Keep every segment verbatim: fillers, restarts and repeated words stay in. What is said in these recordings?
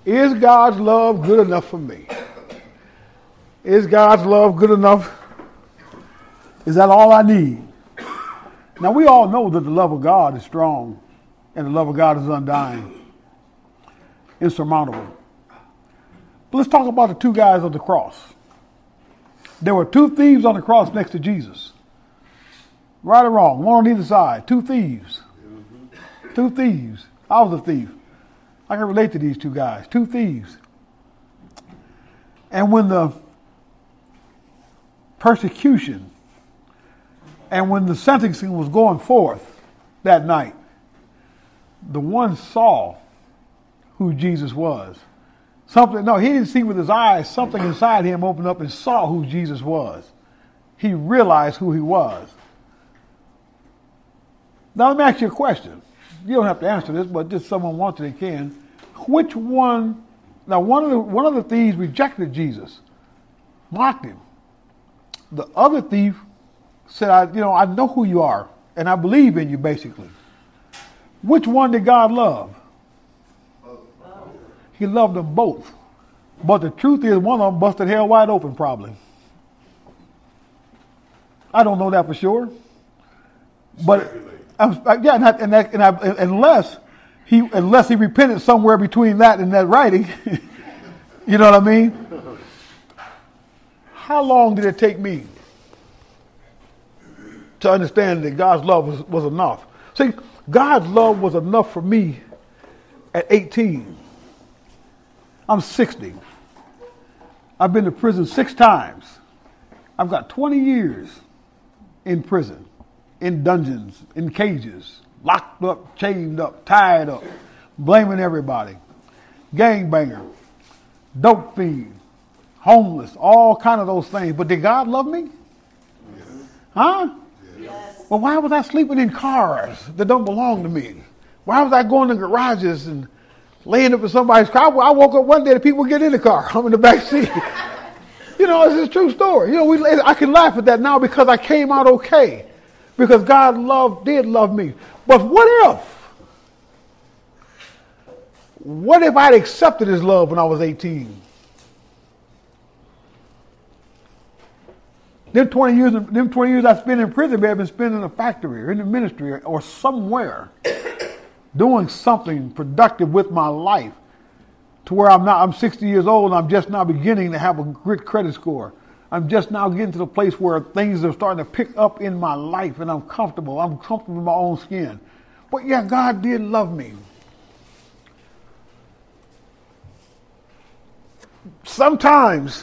Is God's love good enough for me? Is God's love good enough? Is that all I need? Now, we all know that the love of God is strong and the love of God is undying, insurmountable. But let's talk about the two guys on the cross. There were two thieves on the cross next to Jesus. Right or wrong, one on either side. Two thieves. Mm-hmm. Two thieves. I was a thief. I can relate to these two guys. Two thieves. And when the persecution and when the sentencing was going forth that night, the one saw who Jesus was. Something, no, he didn't see with his eyes. Something inside him opened up and saw who Jesus was. He realized who he was. Now let me ask you a question. You don't have to answer this, but just someone wants it, they can. Which one? Now one of the one of the thieves rejected Jesus, mocked him. The other thief said, "I, you know, I know who you are, and I believe in you." Basically, which one did God love? He loved them both. But the truth is, one of them busted hell wide open, probably. I don't know that for sure. But um, yeah, and, I, and, I, and I, unless he unless he repented somewhere between that and that writing, you know what I mean? How long did it take me to understand that God's love was, was enough? See, God's love was enough for me at eighteen. I'm sixty. I've been to prison six times. I've got twenty years in prison, in dungeons, in cages, locked up, chained up, tied up, blaming everybody. Gangbanger, dope fiend, homeless, all kind of those things. But did God love me? Yes. Huh? Yes. Well, why was I sleeping in cars that don't belong to me? Why was I going to garages and laying up in somebody's car? I woke up one day, the people get in the car. I'm in the back seat. You know, it's a true story. You know, we, I can laugh at that now because I came out okay. Because God loved, did love me. But what if? What if I'd accepted his love when I was eighteen? Them twenty years, them twenty years I spent in prison, I've been spent in a factory or in the ministry or, or somewhere, doing something productive with my life, to where I'm not. I'm sixty years old and I'm just now beginning to have a good credit score. I'm just now getting to the place where things are starting to pick up in my life and I'm comfortable. I'm comfortable in my own skin. But yeah, God did love me. Sometimes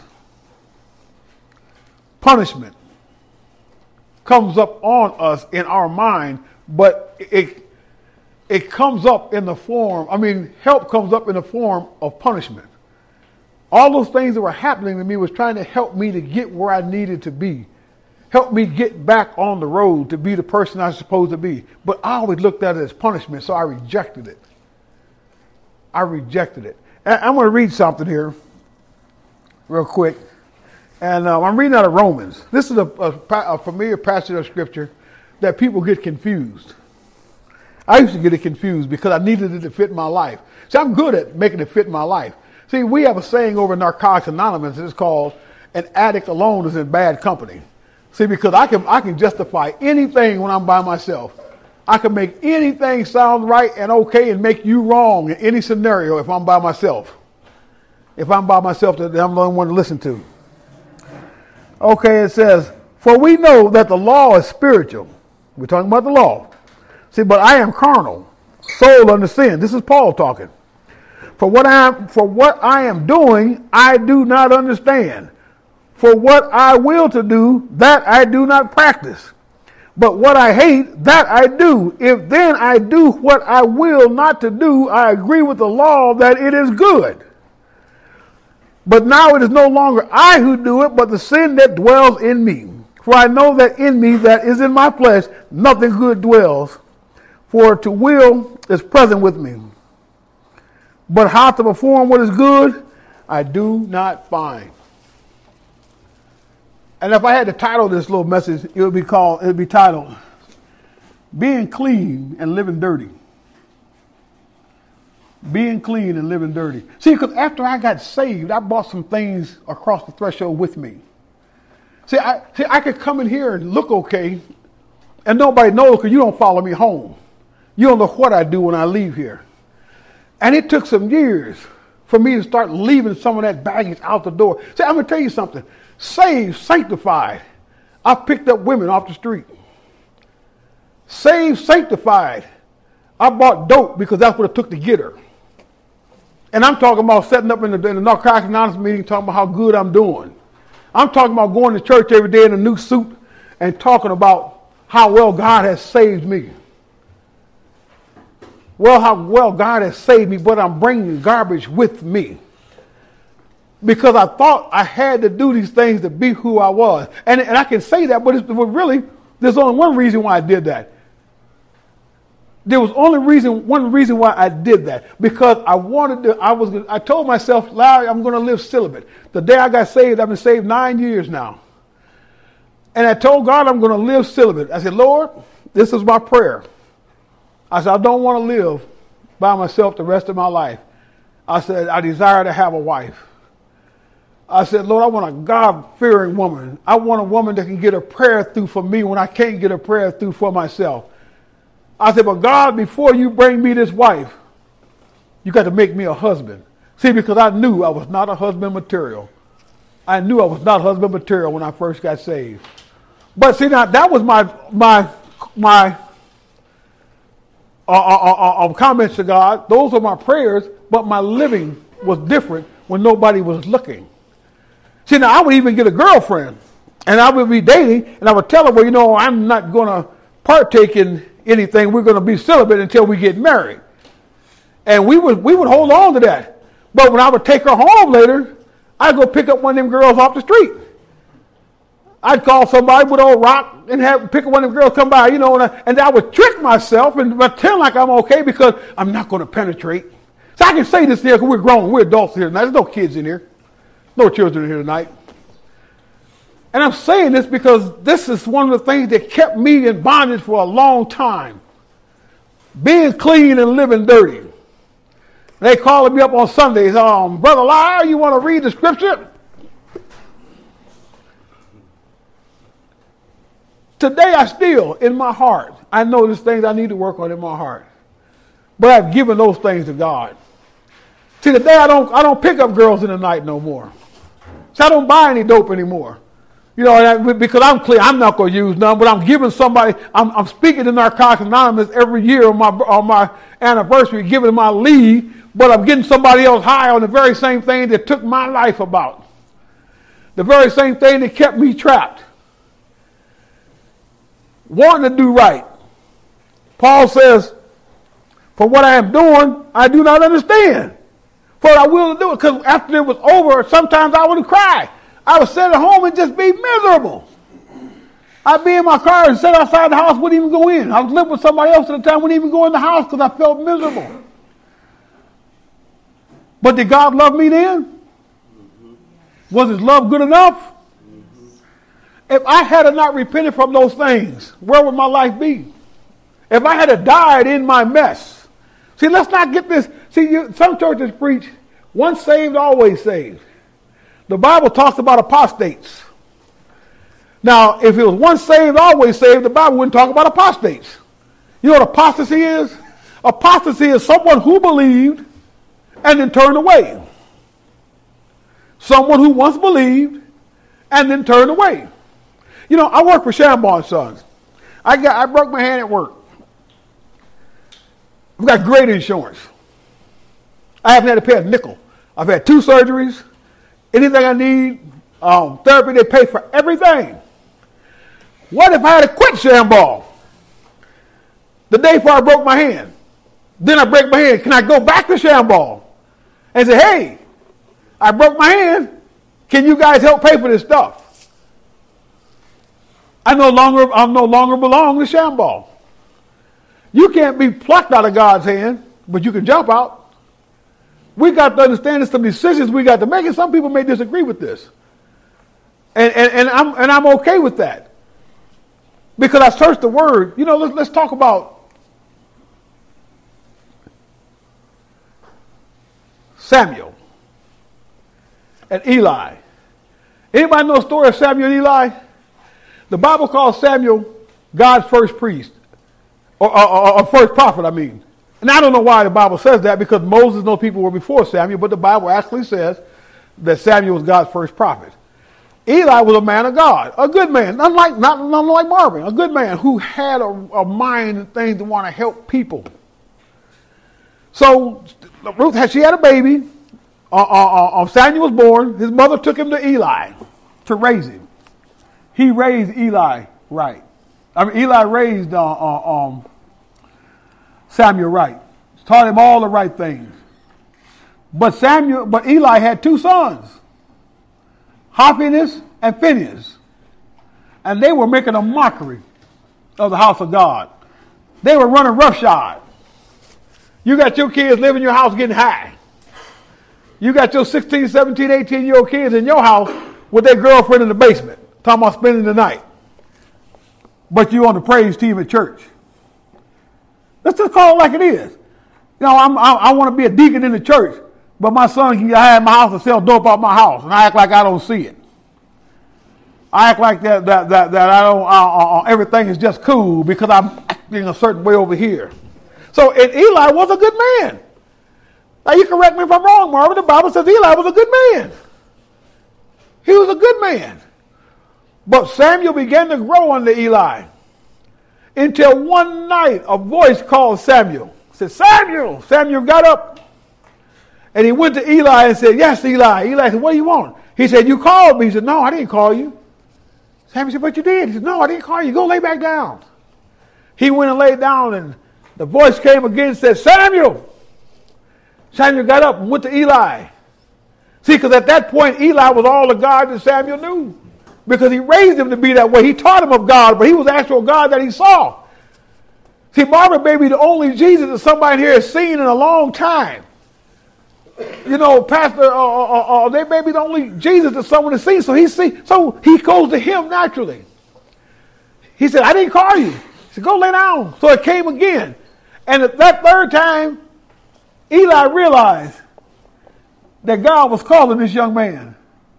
punishment comes up on us in our mind, but it it comes up in the form, I mean, help comes up in the form of punishment. All those things that were happening to me was trying to help me to get where I needed to be. Help me get back on the road to be the person I was supposed to be. But I always looked at it as punishment, so I rejected it. I rejected it. And I'm going to read something here real quick. And uh, I'm reading out of Romans. This is a, a, a familiar passage of scripture that people get confused. I used to get it confused because I needed it to fit my life. See, I'm good at making it fit my life. See, we have a saying over Narcotics Anonymous. It's called, an addict alone is in bad company. See, because I can I can justify anything when I'm by myself. I can make anything sound right and okay and make you wrong in any scenario if I'm by myself. If I'm by myself, that I'm the only one to listen to. Okay, it says, for we know that the law is spiritual. We're talking about the law. See, but I am carnal, sold under sin. This is Paul talking. For what I am, for what I am doing, I do not understand. For what I will to do, that I do not practice. But what I hate, that I do. If then I do what I will not to do, I agree with the law that it is good. But now it is no longer I who do it, but the sin that dwells in me. For I know that in me, that is in my flesh, nothing good dwells. For to will is present with me. But how to perform what is good, I do not find. And if I had to title this little message, it would be called, it would be titled, Being Clean and Living Dirty. Being clean and living dirty. See, because after I got saved, I brought some things across the threshold with me. See, I, see, I could come in here and look okay, and nobody knows because you don't follow me home. You don't know what I do when I leave here. And it took some years for me to start leaving some of that baggage out the door. See, I'm going to tell you something. Saved, sanctified. I picked up women off the street. Saved, sanctified. I bought dope because that's what it took to get her. And I'm talking about setting up in the, in the Narcotics Anonymous meeting, talking about how good I'm doing. I'm talking about going to church every day in a new suit and talking about how well God has saved me. Well, how well God has saved me, but I'm bringing garbage with me. Because I thought I had to do these things to be who I was. And, and I can say that, but, it's, but really, there's only one reason why I did that. There was only reason, one reason why I did that, because I wanted to, I was, I told myself, Larry, I'm going to live celibate. The day I got saved, I've been saved nine years now. And I told God I'm going to live celibate. I said, Lord, this is my prayer. I said, I don't want to live by myself the rest of my life. I said, I desire to have a wife. I said, Lord, I want a God-fearing woman. I want a woman that can get a prayer through for me when I can't get a prayer through for myself. I said, but God, before you bring me this wife, you got to make me a husband. See, because I knew I was not a husband material. I knew I was not husband material when I first got saved. But see, now that was my my my uh, uh, uh, comments to God. Those are my prayers, but my living was different when nobody was looking. See, now I would even get a girlfriend, and I would be dating, and I would tell her, well, you know, I'm not going to partake in anything. We're going to be celibate until we get married. And we would we would hold on to that. But when I would take her home later, I'd go pick up one of them girls off the street. I'd call somebody with old rock and have pick up one of them girls come by, you know, and I, and I would trick myself and pretend like I'm okay because I'm not going to penetrate. So I can say this here because we're grown, we're adults here tonight. There's no kids in here, no children here tonight. And I'm saying this because this is one of the things that kept me in bondage for a long time. Being clean and living dirty. They calling me up on Sundays, um, Brother Lyle, you want to read the scripture? Today I still, in my heart, I know there's things I need to work on in my heart. But I've given those things to God. See, today I don't I don't pick up girls in the night no more. So I don't buy any dope anymore. You know, because I'm clear, I'm not going to use none, but I'm giving somebody, I'm, I'm speaking to Narcotics Anonymous every year on my on my anniversary, giving my lead, but I'm getting somebody else high on the very same thing that took my life about. The very same thing that kept me trapped. Wanting to do right. Paul says, for what I am doing, I do not understand. For I will do it, because after it was over, sometimes I would cry. I would sit at home and just be miserable. I'd be in my car and sit outside the house, wouldn't even go in. I was living with somebody else at the time, wouldn't even go in the house because I felt miserable. But did God love me then? Mm-hmm. Was his love good enough? Mm-hmm. If I had not repented from those things, where would my life be? If I had died in my mess. See, let's not get this. See, you, some churches preach, once saved, always saved. The Bible talks about apostates. Now, if it was once saved, always saved, the Bible wouldn't talk about apostates. You know what apostasy is? Apostasy is someone who believed and then turned away. Someone who once believed and then turned away. You know, I work for Shambaugh and Sons. I got I broke my hand at work. I've got great insurance. I haven't had to pay a nickel. I've had two surgeries. Anything I need, um, therapy, they pay for everything. What if I had to quit Shambaugh the day before I broke my hand? Then I break my hand. Can I go back to Shambaugh and say, hey, I broke my hand. Can you guys help pay for this stuff? I no longer, I no longer belong to Shambaugh. You can't be plucked out of God's hand, but you can jump out. We got to understand there's some decisions we got to make, and some people may disagree with this. And, and, and, I'm, and I'm okay with that. Because I searched the word. You know, let's, let's talk about Samuel and Eli. Anybody know the story of Samuel and Eli? The Bible calls Samuel God's first priest, or, or, or, or first prophet, I mean. And I don't know why the Bible says that, because Moses and those people were before Samuel, but the Bible actually says that Samuel was God's first prophet. Eli was a man of God, a good man, unlike, not, not like Marvin, a good man who had a, a mind and things to want to help people. So Ruth had, she had a baby. Uh, uh, uh, Samuel was born. His mother took him to Eli to raise him. He raised Eli right. I mean, Eli raised uh, uh, um, Samuel right. Taught him all the right things. But Samuel, but Eli had two sons, Hophnius and Phinehas, and they were making a mockery of the house of God. They were running roughshod. You got your kids living in your house getting high. You got your sixteen, seventeen, eighteen-year-old kids in your house with their girlfriend in the basement, talking about spending the night. But you on the praise team at church. Let's just call it like it is. You know, I'm, I, I want to be a deacon in the church, but my son can get high in my house and sell dope out my house, and I act like I don't see it. I act like that that that, that I don't. Uh, uh, everything is just cool because I'm acting a certain way over here. So, and Eli was a good man. Now, you correct me if I'm wrong, Marvin. The Bible says Eli was a good man. He was a good man. But Samuel began to grow under Eli until one night a voice called Samuel. Said, Samuel! Samuel got up and he went to Eli and said, yes, Eli. Eli said, what do you want? He said, you called me. He said, no, I didn't call you. Samuel said, but you did. He said, no, I didn't call you. Go lay back down. He went and laid down, and the voice came again and said, Samuel! Samuel got up and went to Eli. See, because at that point, Eli was all the God that Samuel knew. Because he raised him to be that way. He taught him of God, but he was the actual God that he saw. See, Marvin may be the only Jesus that somebody here has seen in a long time. You know, Pastor, uh, uh, uh, they may be the only Jesus that someone has seen. So he see, so he goes to him naturally. He said, I didn't call you. He said, go lay down. So it came again. And at that third time, Eli realized that God was calling this young man.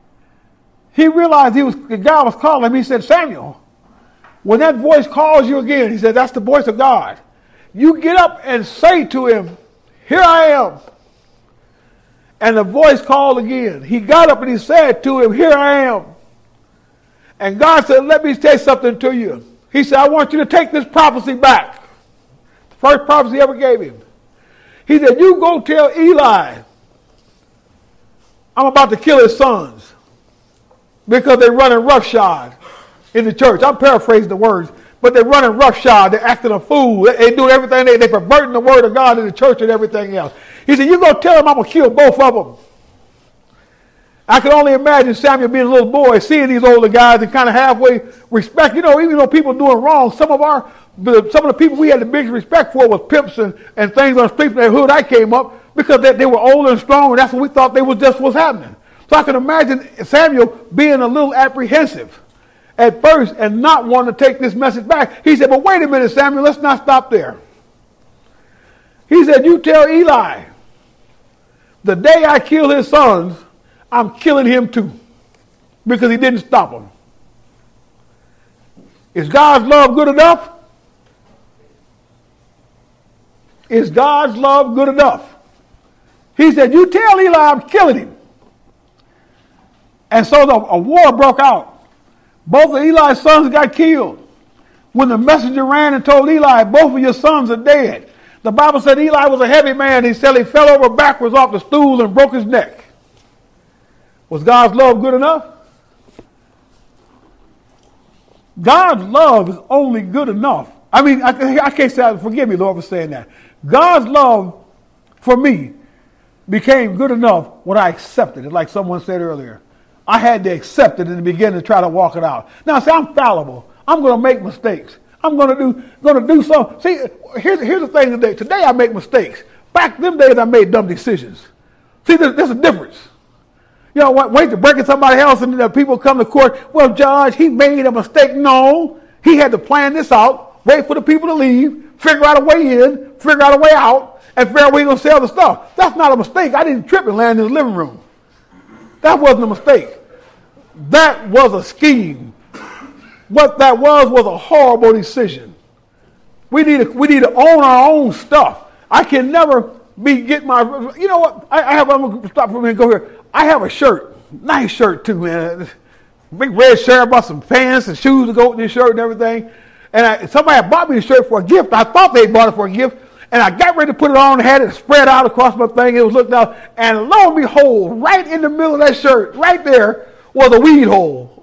He realized he was that God was calling him. He said, Samuel, when that voice calls you again, he said, that's the voice of God. You get up and say to him, here I am. And the voice called again. He got up and he said to him, here I am. And God said, let me say something to you. He said, I want you to take this prophecy back. The first prophecy he ever gave him. He said, you go tell Eli, I'm about to kill his sons because they're running roughshod in the church. I'm paraphrasing the words, but they're running roughshod. They're acting a fool. They, they do everything. They, they're perverting the word of God in the church and everything else. He said, you go tell them I'm going to kill both of them. I can only imagine Samuel being a little boy, seeing these older guys and kind of halfway respect. You know, even though people doing wrong, some of our, some of the people we had the biggest respect for was pimps and, and things on the street from the hood I came up because they, they were older and strong, and that's what we thought they was just what's happening. So I can imagine Samuel being a little apprehensive at first and not wanting to take this message back. He said, but wait a minute, Samuel, let's not stop there. He said, you tell Eli, the day I kill his sons, I'm killing him too, because he didn't stop them. Is God's love good enough? Is God's love good enough? He said, you tell Eli I'm killing him. And so the, a war broke out. Both of Eli's sons got killed. When the messenger ran and told Eli, both of your sons are dead. The Bible said Eli was a heavy man. He said he fell over backwards off the stool and broke his neck. Was God's love good enough? God's love is only good enough. I mean, I, I can't say, forgive me, Lord, for saying that. God's love for me became good enough when I accepted it, like someone said earlier. I had to accept it in the beginning to try to walk it out. Now, see, I'm fallible. I'm going to make mistakes. I'm going to do going to do something. See, here's, here's the thing today. Today I make mistakes. Back them days I made dumb decisions. See, there's, there's a difference. You know, wait to break in somebody else and the people come to court. Well, Judge, he made a mistake. No, he had to plan this out, wait for the people to leave, figure out a way in, figure out a way out, and figure out where he's going to sell the stuff. That's not a mistake. I didn't trip and land in the living room. That wasn't a mistake. That was a scheme. What that was was a horrible decision. We need to, we need to own our own stuff. I can never be get my, you know what, I, I have, I'm going to stop for a minute and go here. I have a shirt, nice shirt too, man. Big red shirt, I bought some pants and shoes to go with this shirt and everything. And I, somebody had bought me the shirt for a gift. I thought they bought it for a gift. And I got ready to put it on and had it spread out across my thing. It was looked out. And lo and behold, right in the middle of that shirt, right there, was a weed hole.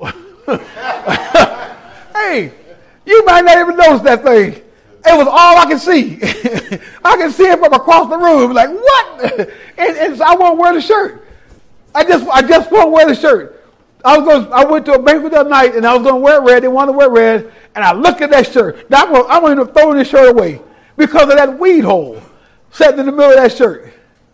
Hey, you might not even notice that thing. It was all I could see. I could see it from across the room. Like, what? and, and so I won't wear the shirt. I just I just won't wear the shirt. I was going. I went to a banquet that night, and I was going to wear red. They wanted to wear red. And I looked at that shirt. Now, I'm going, I'm going to throw this shirt away because of that weed hole sitting in the middle of that shirt.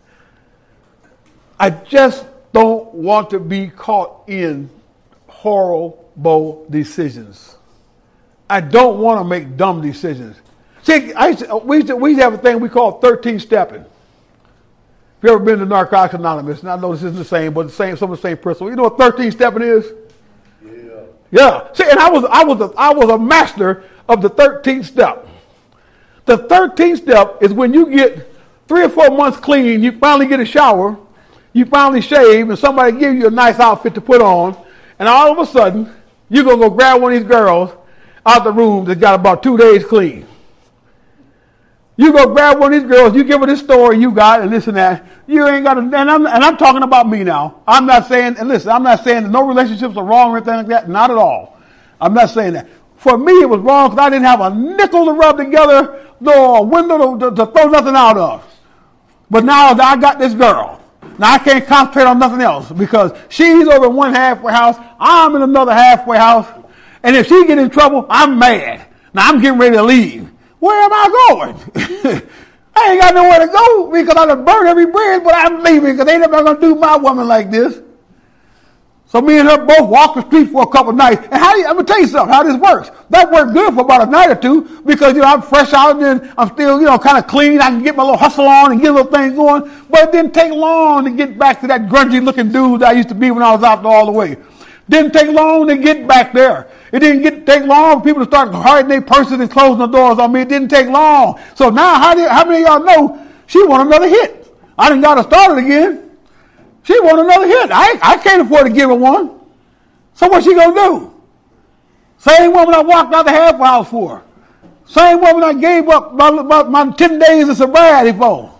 I just don't want to be caught in horrible decisions. I don't want to make dumb decisions. See, I used to, we, used to, we used to have a thing we call thirteen stepping. If you ever been to Narcotics Anonymous, and I know this isn't the same, but the same, some of the same principle. You know what thirteen stepping is? Yeah. Yeah. See, and I was, I was, a, I was a master of the thirteenth step. The thirteenth step is when you get three or four months clean, you finally get a shower, you finally shave, and somebody gives you a nice outfit to put on, and all of a sudden, you're going to go grab one of these girls out the room that got about two days clean. You go grab one of these girls, you give her this story you got and this and that. You ain't got to, and I'm, and I'm talking about me now. I'm not saying, and listen, I'm not saying that no relationships are wrong or anything like that. Not at all. I'm not saying that. For me, it was wrong because I didn't have a nickel to rub together, nor a window to, to, to throw nothing out of. But now I got this girl. Now I can't concentrate on nothing else because she's over in one halfway house. I'm in another halfway house. And if she get in trouble, I'm mad. Now I'm getting ready to leave. Where am I going? I ain't got nowhere to go because I done burned every bridge, but I'm leaving because they ain't never going to do my woman like this. So me and her both walked the street for a couple of nights. And how do you, I'm going to tell you something, how this works. That worked good for about a night or two because, you know, I'm fresh out and then I'm still, you know, kind of clean. I can get my little hustle on and get a little thing going. But it didn't take long to get back to that grungy looking dude that I used to be when I was out there all the way. Didn't take long to get back there. It didn't get, take long for people to start hiding their purses and closing the doors on me. It didn't take long. So now, how, do, how many of y'all know she want another hit? I done got her started again. She want another hit. I, I can't afford to give her one. So what's she going to do? Same woman I walked out the halfway house for. Same woman I gave up my, my, my ten days of sobriety for.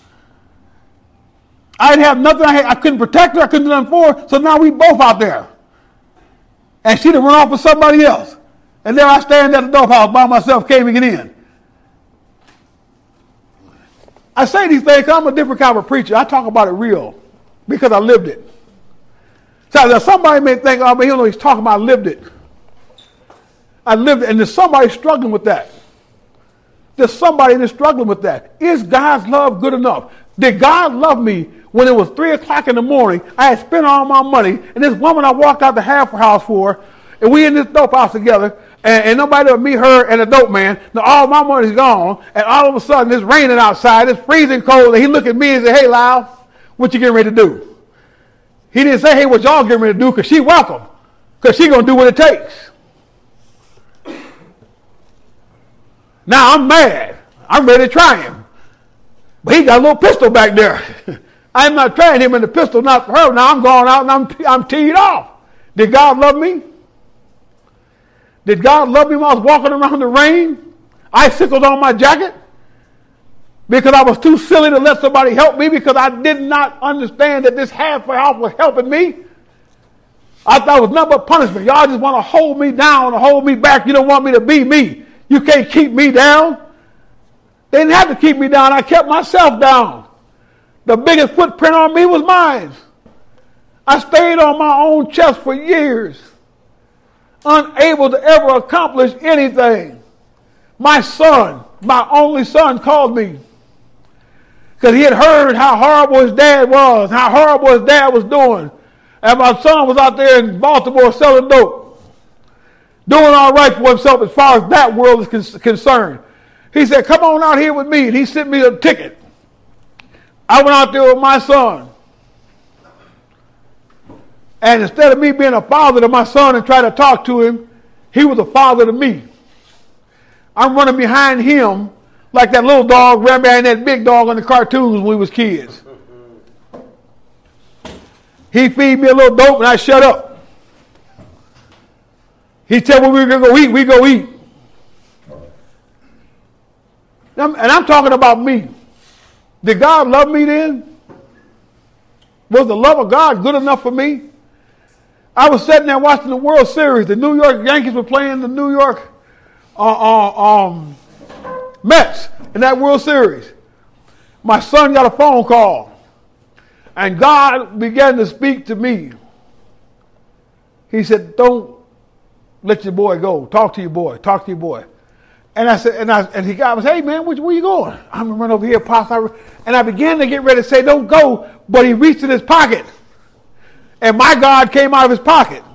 I didn't have nothing. I, had, I couldn't protect her. I couldn't do nothing for her. So now we both out there. And she'd have run off with somebody else. And there I stand at the dope-house by myself, can't even get in. I say these things because I'm a different kind of a preacher. I talk about it real because I lived it. So somebody may think, oh, but you know, he's talking about I lived it. I lived it. And there's somebody struggling with that. There's somebody that's struggling with that. Is God's love good enough? Did God love me when it was three o'clock in the morning? I had spent all my money, and this woman I walked out the halfway house for, and we in this dope house together, and, and nobody would meet her and the dope man. Now all my money's gone, and all of a sudden it's raining outside, it's freezing cold, and he looked at me and said, "Hey, Lyle, what you getting ready to do?" He didn't say, "Hey, what y'all getting ready to do?" Because she welcome, because she gonna do what it takes. Now I'm mad. I'm ready to try him. But he got a little pistol back there. I'm not trying him in the pistol, not for her. Now I'm going out and I'm, I'm teed off. Did God love me? Did God love me when I was walking around the rain? Icicles on my jacket? Because I was too silly to let somebody help me because I did not understand that this halfway house was helping me. I thought it was nothing but punishment. Y'all just want to hold me down and hold me back. You don't want me to be me. You can't keep me down. They didn't have to keep me down. I kept myself down. The biggest footprint on me was mine. I stayed on my own chest for years, unable to ever accomplish anything. My son, my only son, called me because he had heard how horrible his dad was, how horrible his dad was doing. And my son was out there in Baltimore selling dope, doing all right for himself as far as that world is con- concerned. He said, "Come on out here with me." And he sent me a ticket. I went out there with my son. And instead of me being a father to my son and trying to talk to him, he was a father to me. I'm running behind him like that little dog ran behind that big dog on the cartoons when we was kids. He feed me a little dope and I shut up. He tell me we were going to go eat, we go eat. And I'm talking about me. Did God love me then? Was the love of God good enough for me? I was sitting there watching the World Series. The New York Yankees were playing the New York uh, uh, um, Mets in that World Series. My son got a phone call. And God began to speak to me. He said, don't let your boy go. Talk to your boy. Talk to your boy. And I said, and I and he got, I was, hey man, where, where you going? I'm gonna run over here, Pops. And I began to get ready to say, don't go, but he reached in his pocket. And my God came out of his pocket.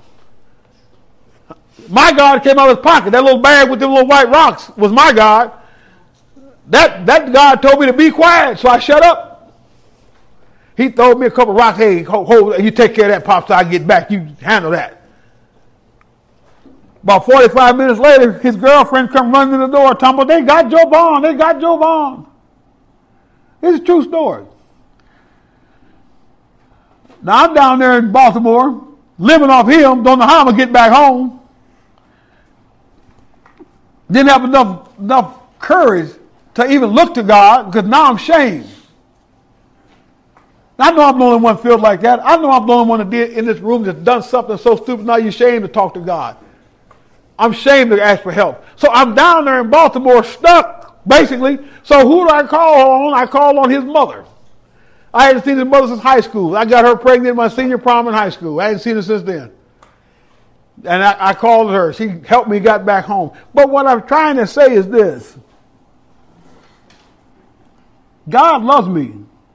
My God came out of his pocket. That little bag with them little white rocks was my God. That that God told me to be quiet, so I shut up. He threw me a couple rocks. Hey, hold, hold, you take care of that, Pops, till I get back. You handle that. About forty-five minutes later, his girlfriend come running in the door, talking about, they got Joe Bond. They got Joe Bond. It's a true story. Now, I'm down there in Baltimore, living off him, don't know how I'm going to get back home. Didn't have enough, enough courage to even look to God, because now I'm shamed. I know I'm the only one filled like that. I know I'm the only one that did in this room that's done something so stupid. Now you're ashamed to talk to God. I'm ashamed to ask for help. So I'm down there in Baltimore stuck, basically. So who do I call on? I call on his mother. I hadn't seen his mother since high school. I got her pregnant in my senior prom in high school. I hadn't seen her since then. And I, I called her. She helped me, got back home. But what I'm trying to say is this. God loves me.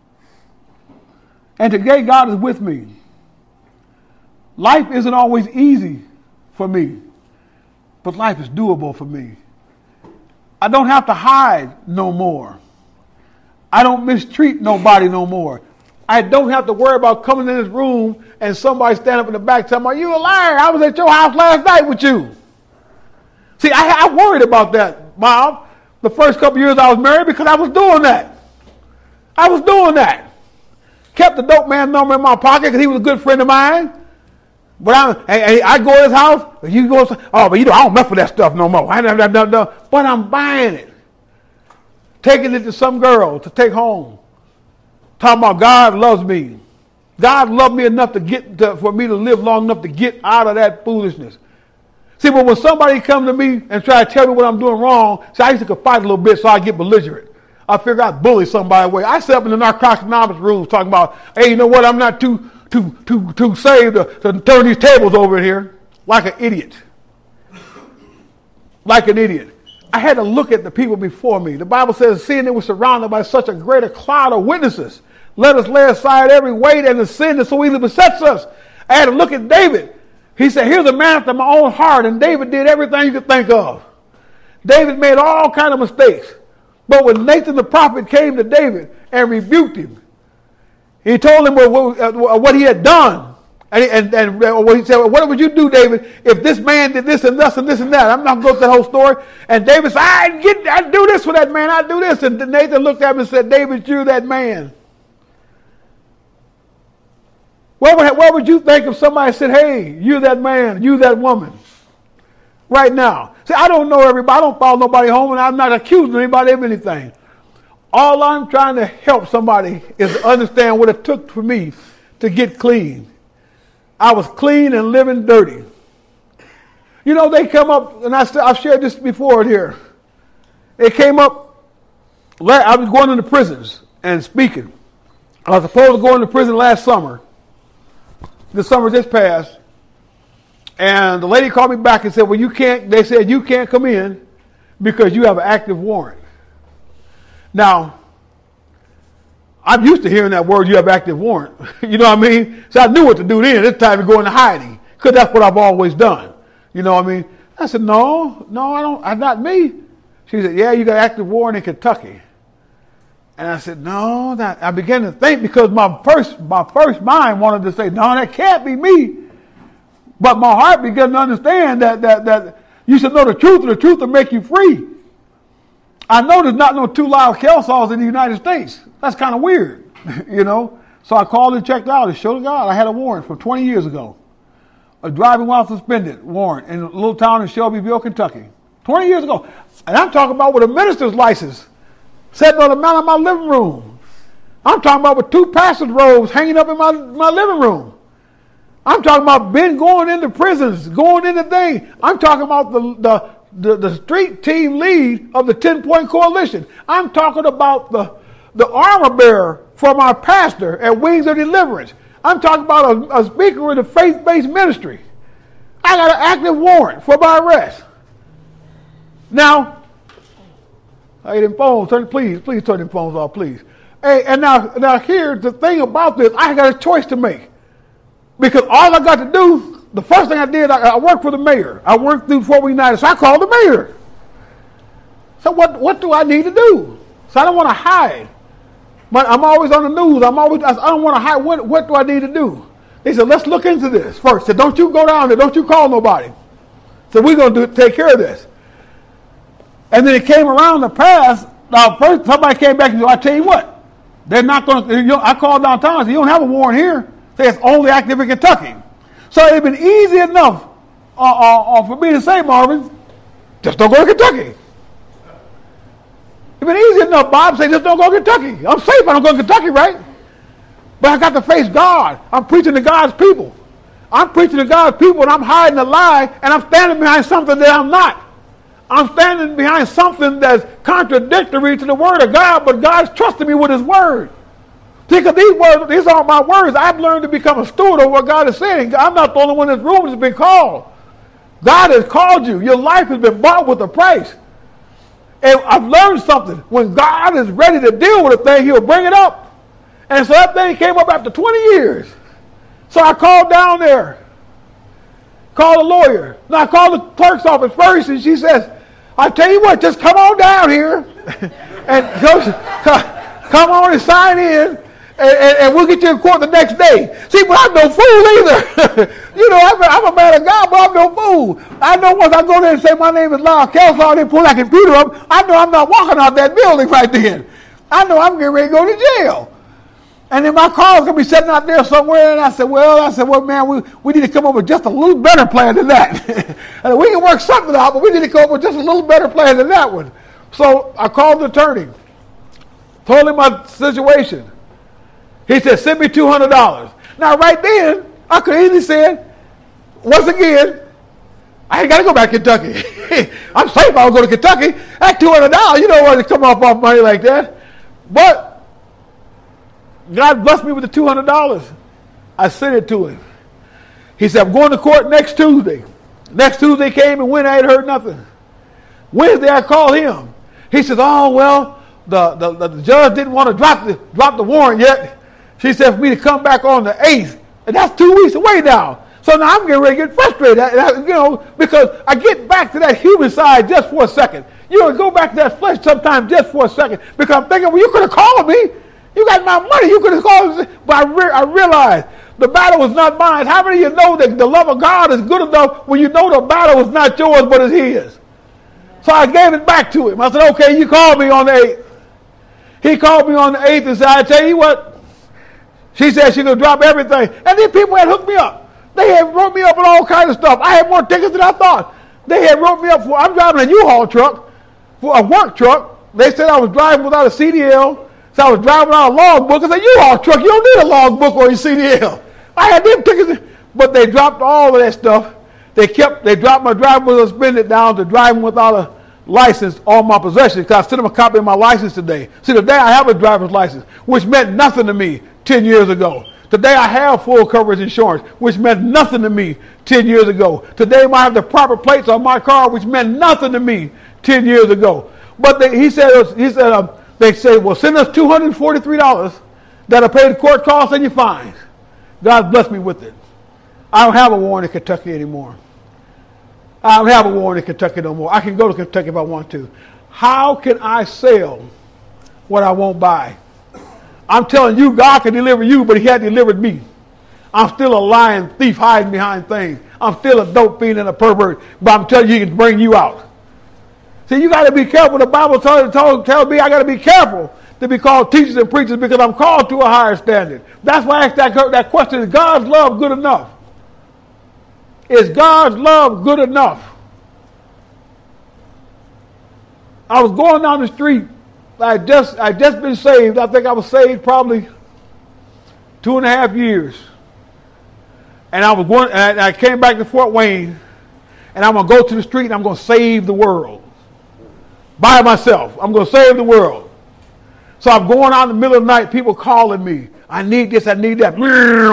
And today God is with me. Life isn't always easy for me, but life is doable for me. I don't have to hide no more. I don't mistreat nobody no more. I don't have to worry about coming in this room and somebody stand up in the back telling me, you a liar, I was at your house last night with you. See, I, I worried about that, Mom, the first couple years I was married, because I was doing that. I was doing that. Kept the dope man number in my pocket because he was a good friend of mine. But I, I, I go to his house, you go, oh, but you know, I don't mess with that stuff no more. I never, never, never, never. But I'm buying it. Taking it to some girl to take home. Talking about God loves me. God loved me enough to get to, for me to live long enough to get out of that foolishness. See, but when somebody comes to me and try to tell me what I'm doing wrong, see, I used to fight a little bit so I get belligerent. I figure I'd bully somebody away. I sat up in the Narcotics Anonymous rooms talking about, hey, you know what, I'm not too too too too saved to, to turn these tables over here. Like an idiot. Like an idiot. I had to look at the people before me. The Bible says, seeing they were surrounded by such a greater cloud of witnesses, let us lay aside every weight and the sin that so easily besets us. I had to look at David. He said, here's a man after my own heart, and David did everything you could think of. David made all kind of mistakes. But when Nathan the prophet came to David and rebuked him, he told him what, what, what he had done. And, and, and what he said, what would you do, David, if this man did this and this and this and that? I'm not going to go through that whole story. And David said, I'd, get, I'd do this for that man. I'd do this. And Nathan looked at him and said, David, you're that man. What would, what would you think if somebody said, hey, you're that man, you're that woman? Right now. See, I don't know everybody. I don't follow nobody home, and I'm not accusing anybody of anything. All I'm trying to help somebody is to understand what it took for me to get clean. I was clean and living dirty. You know, they come up, and I, I've shared this before here. It came up, I was going into prisons and speaking. I was supposed to go into prison last summer. The summer just passed. And the lady called me back and said, well, you can't, they said you can't come in because you have an active warrant. Now, I'm used to hearing that word, you have active warrant. You know what I mean? So I knew what to do then. It's time to go into hiding because that's what I've always done. You know what I mean? I said, no, no, I don't, I'm not me. She said, yeah, you got active warrant in Kentucky. And I said, no, that, I began to think because my first, my first mind wanted to say, no, that can't be me. But my heart began to understand that, that, that you should know the truth, and the truth will make you free. I know there's not no two Lyle Kelsaws in the United States. That's kind of weird, you know. So I called and checked out. And showed God I had a warrant from twenty years ago. A driving while suspended warrant in a little town in Shelbyville, Kentucky. twenty years ago. And I'm talking about with a minister's license sitting on the mount of my living room. I'm talking about with two pastor's robes hanging up in my, my living room. I'm talking about been going into prisons, going into things. I'm talking about the, the, the, the street team lead of the ten-point coalition. I'm talking about the, the armor bearer for my pastor at Wings of Deliverance. I'm talking about a, a speaker in a faith-based ministry. I got an active warrant for my arrest. Now, hey, them phones, turn, please, please turn them phones off, please. Hey, and now, now here's the thing about this. I got a choice to make. Because all I got to do, the first thing I did, I, I worked for the mayor. I worked through Fort Worth United, so I called the mayor. So what, what do I need to do? So I don't want to hide. But I'm always on the news. I'm always, I don't want to hide. What, what do I need to do? They said, let's look into this first. Said, don't you go down there. Don't you call nobody. So we're going to do, take care of this. And then it came around the past. Now, first, somebody came back and said, I tell you what, they're not going to, you know, I called downtown and said, you don't have a warrant here. Say it's only active in Kentucky. So it'd been easy enough uh, uh, uh, for me to say, Marvin, just don't go to Kentucky. It'd been easy enough, Bob, say just don't go to Kentucky. I'm safe, I don't go to Kentucky, right? But I got to face God. I'm preaching to God's people. I'm preaching to God's people and I'm hiding a lie and I'm standing behind something that I'm not. I'm standing behind something that's contradictory to the word of God, but God's trusting me with his word. Because these words, these aren't my words. I've learned to become a steward of what God is saying. I'm not the only one in this room that's been called. God has called you. Your life has been bought with a price. And I've learned something. When God is ready to deal with a thing, he'll bring it up. And so that thing came up after twenty years. So I called down there. Called a lawyer. Now I called the clerk's office first, and she says, I tell you what, just come on down here and go, come on and sign in. And, and, and we'll get you in court the next day. See, but I'm no fool either. You know, I'm a, I'm a man of God, but I'm no fool. I know once I go there and say my name is Lyle Kelsaw and pull that computer up, I know I'm not walking out that building right then. I know I'm getting ready to go to jail. And then my car's going to be sitting out there somewhere. And I said, well, I said, well, man, we, we need to come up with just a little better plan than that. And we can work something out, but we need to come up with just a little better plan than that one. So I called the attorney, told him my situation. He said, send me two hundred dollars. Now, right then, I could easily said, once again, I ain't got to go back to Kentucky. I'm safe. I'll go to Kentucky. That two hundred dollars, you don't want to come off off money like that. But God blessed me with the two hundred dollars. I sent it to him. He said, I'm going to court next Tuesday. Next Tuesday came and went. I ain't heard nothing. Wednesday, I called him. He says, oh, well, the, the, the judge didn't want to drop the, drop the warrant yet. She said for me to come back on the eighth. And that's two weeks away now. So now I'm getting ready to get frustrated, you know, because I get back to that human side just for a second. You know, go back to that flesh sometimes just for a second. Because I'm thinking, well, you could have called me. You got my money. You could have called me. But I, re- I realized the battle was not mine. How many of you know that the love of God is good enough when you know the battle is not yours but is his? So I gave it back to him. I said, okay, you called me on the eighth. He called me on the eighth and said, I tell you what. She said she could drop everything. And then people had hooked me up. They had wrote me up on all kinds of stuff. I had more tickets than I thought. They had wrote me up for, I'm driving a U-Haul truck, for a work truck. They said I was driving without a C D L. So I was driving without a logbook. I said, U-Haul truck, you don't need a logbook or a C D L. I had them tickets. But they dropped all of that stuff. They kept, they dropped my driver's suspended down to driving without a license on my possession. Because I sent them a copy of my license today. See, today I have a driver's license, which meant nothing to me ten years ago. Today I have full coverage insurance, which meant nothing to me ten years ago. Today I have the proper plates on my car, which meant nothing to me ten years ago. But they, he said, he said, um, they said, well, send us two hundred forty-three dollars that'll pay the court costs and your fines. God bless me with it. I don't have a warrant in Kentucky anymore. I don't have a warrant in Kentucky no more. I can go to Kentucky if I want to. How can I sell what I won't buy. I'm telling you, God can deliver you, but he had delivered me. I'm still a lying thief hiding behind things. I'm still a dope fiend and a pervert, but I'm telling you, he can bring you out. See, you got to be careful. The Bible tells, tells, tells me I got to be careful to be called teachers and preachers because I'm called to a higher standard. That's why I asked that, that question, is God's love good enough? Is God's love good enough? I was going down the street. I just I just been saved. I think I was saved probably two and a half years. And I was going. And I came back to Fort Wayne, and I'm gonna go to the street and I'm gonna save the world by myself. I'm gonna save the world. So I'm going out in the middle of the night. People calling me. I need this. I need that.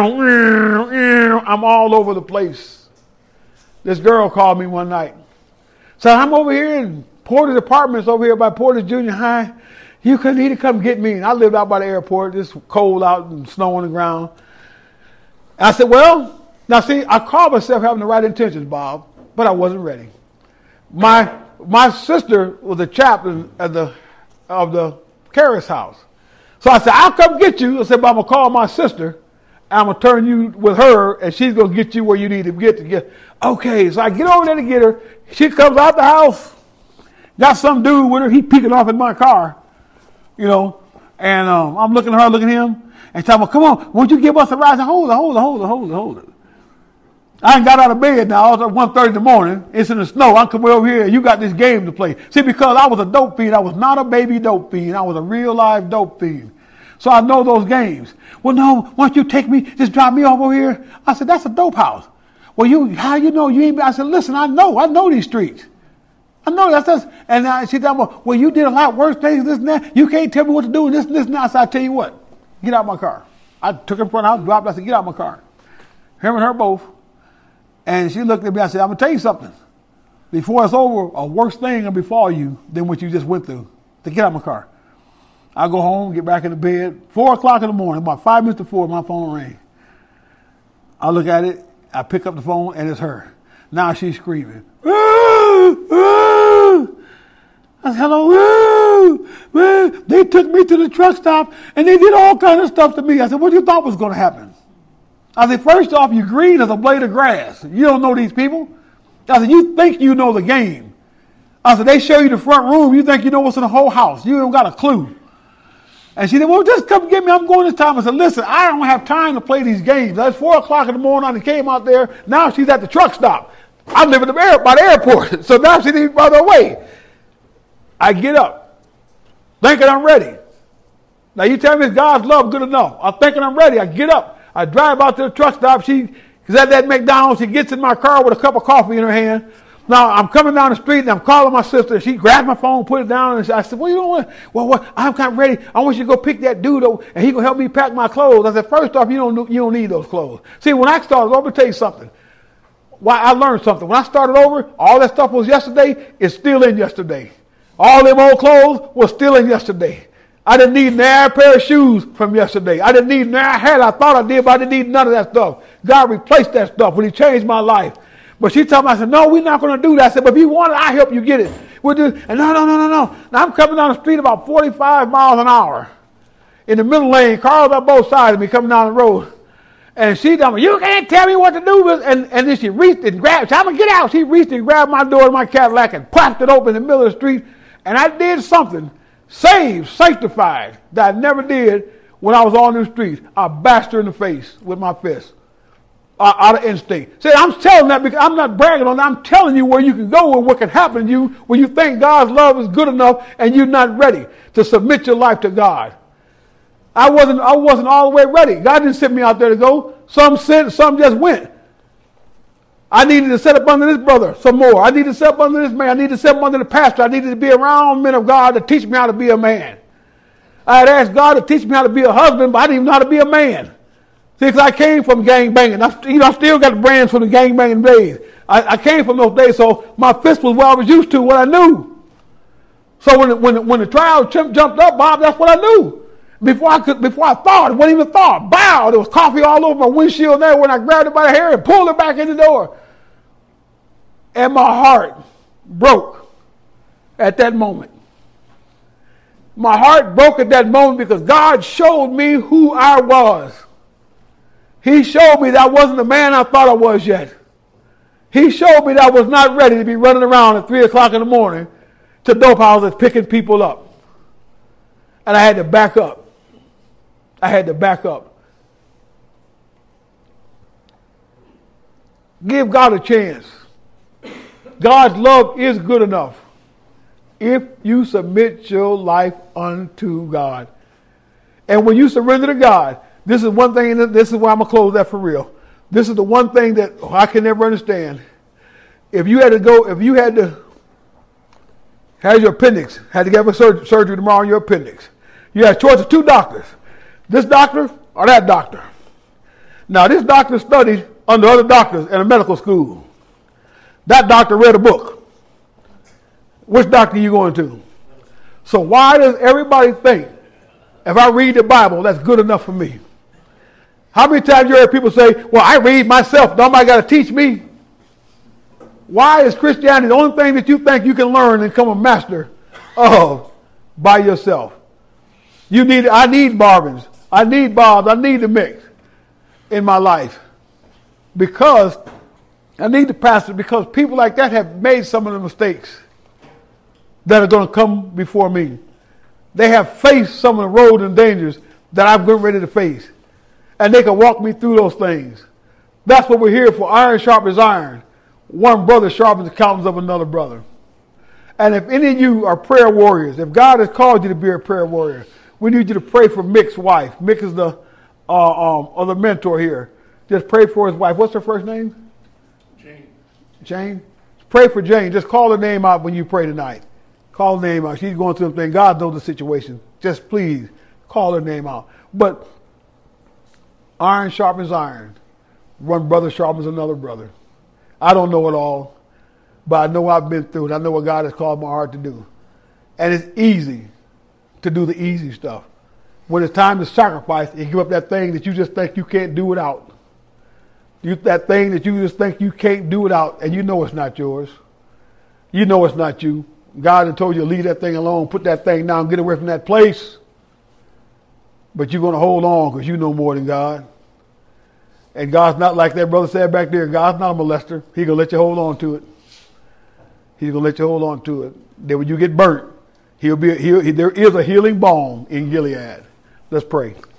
I'm all over the place. This girl called me one night. So I'm over here in Porter's Apartments over here by Porter's Junior High. You couldn't need to come get me. And I lived out by the airport. It's cold out and snow on the ground. And I said, well, now see, I called myself having the right intentions, Bob, but I wasn't ready. My my sister was a chaplain at the of the Karras house. So I said, I'll come get you. I said, but I'm going to call my sister. And I'm going to turn you with her, and she's going to get you where you need to get to get. Okay, so I get over there to get her. She comes out the house. Got some dude with her. He peeking off in my car, you know. And um, I'm looking at her, looking at him, and telling her, come on, won't you give us a ride? I said, hold it, hold it, hold it, hold it, hold it. I ain't got out of bed now. It's at one thirty in the morning. It's in the snow. I'm coming over here, and you got this game to play. See, because I was a dope fiend. I was not a baby dope fiend. I was a real live dope fiend. So I know those games. Well, no, why don't you take me, just drop me off over here? I said, that's a dope house. Well, you, how you know you ain't been? I said, listen, I know. I know these streets. I know that's us. And uh, she told me, well, you did a lot worse things, this and that. You can't tell me what to do, and this and this and that. I said, I tell you what, get out of my car. I took her in front of the house, dropped her. I said, get out of my car. Him and her both. And she looked at me. I said, I'm going to tell you something. Before it's over, a worse thing will befall you than what you just went through. To get out of my car. I go home, get back in the bed. Four o'clock in the morning, about five minutes to four, my phone rang. I look at it. I pick up the phone, and it's her. Now she's screaming. Ah, ah. I said, hello. Ah, man. They took me to the truck stop, and they did all kind of stuff to me. I said, what you thought was going to happen? I said, first off, you're green as a blade of grass. You don't know these people. I said, you think you know the game. I said, they show you the front room. You think you know what's in the whole house. You don't got a clue. And she said, well, just come get me. I'm going this time. I said, listen, I don't have time to play these games. It's four o'clock in the morning. I came out there. Now she's at the truck stop. I live in the air, by the airport. So now she's even farther away. I get up, thinking I'm ready. Now you tell me is God's love good enough? I'm thinking I'm ready. I get up. I drive out to the truck stop. She's at that McDonald's. She gets in my car with a cup of coffee in her hand. Now, I'm coming down the street, and I'm calling my sister. She grabbed my phone, put it down, and I said, well, you know what? Well, what? I'm kind of ready. I want you to go pick that dude up, and he going to help me pack my clothes. I said, first off, you don't, you don't need those clothes. See, when I started, let me tell you something. Why I learned something. When I started over, all that stuff was yesterday. It's still in yesterday. All them old clothes was still in yesterday. I didn't need an pair of shoes from yesterday. I didn't need an hat. I thought I did, but I didn't need none of that stuff. God replaced that stuff when he changed my life. But she told me, I said, no, we're not going to do that. I said, but if you want it, I'll help you get it. We'll do, and no, no, no, no, no. Now I'm coming down the street about forty-five miles an hour. In the middle lane, cars on both sides of me coming down the road. And she told me, you can't tell me what to do. And, and then she reached and grabbed, I'm going to get out. She reached and grabbed my door of my Cadillac and popped it open in the middle of the street. And I did something, saved, sanctified, that I never did when I was on the street. I bashed her in the face with my fist. Uh, out of instinct. See, I'm telling that because I'm not bragging on that. I'm telling you where you can go and what can happen to you when you think God's love is good enough and you're not ready to submit your life to God. I wasn't, I wasn't all the way ready. God didn't send me out there to go. Some sent, some just went. I needed to set up under this brother some more. I needed to set up under this man. I needed to set up under the pastor. I needed to be around men of God to teach me how to be a man. I had asked God to teach me how to be a husband, but I didn't even know how to be a man. See, because I came from gang banging. I, you know, I still got the brands from the gang banging days. I, I came from those days, so my fist was what I was used to, what I knew. So when the, when the, when the trial jumped up, Bob, that's what I knew. Before I could, before I thought, it wasn't even thought. Bow, there was coffee all over my windshield there when I grabbed it by the hair and pulled it back in the door. And my heart broke at that moment. My heart broke at that moment because God showed me who I was. He showed me that I wasn't the man I thought I was yet. He showed me that I was not ready to be running around at three o'clock in the morning to dope houses picking people up. And I had to back up. I had to back up. Give God a chance. God's love is good enough if you submit your life unto God. And when you surrender to God, this is one thing, this is why I'm going to close that for real. This is the one thing that I can never understand. If you had to go, if you had to have your appendix, had to get a sur- surgery tomorrow on your appendix, you had a choice of two doctors. This doctor or that doctor. Now, this doctor studied under other doctors in a medical school. That doctor read a book. Which doctor are you going to? So why does everybody think if I read the Bible, that's good enough for me? How many times you heard people say, well, I read myself. Nobody got to teach me. Why is Christianity the only thing that you think you can learn and become a master of by yourself? You need, I need Barbins. I need Bobs. I need the mix in my life. Because I need the pastor, because people like that have made some of the mistakes that are going to come before me. They have faced some of the roads and dangers that I'm getting ready to face. And they can walk me through those things. That's what we're here for. Iron sharpens iron. One brother sharpens the countenance of another brother. And if any of you are prayer warriors, if God has called you to be a prayer warrior, we need you to pray for Mick's wife. Mick is the uh, um, or the mentor here. Just pray for his wife. What's her first name? Jane. Jane? Pray for Jane. Just call her name out when you pray tonight. Call her name out. She's going through something. God knows the situation. Just please call her name out. But iron sharpens iron. One brother sharpens another brother. I don't know it all, but I know I've been through it. I know what God has called my heart to do. And it's easy to do the easy stuff. When it's time to sacrifice and give up that thing that you just think you can't do without. You, that thing that you just think you can't do without, and you know it's not yours. You know it's not you. God had told you to leave that thing alone, put that thing down, get away from that place. But you're going to hold on because you know more than God. And God's not like that brother said back there. God's not a molester. He's going to let you hold on to it. He's going to let you hold on to it. Then when you get burnt, he'll be. He'll, he, there is a healing balm in Gilead. Let's pray.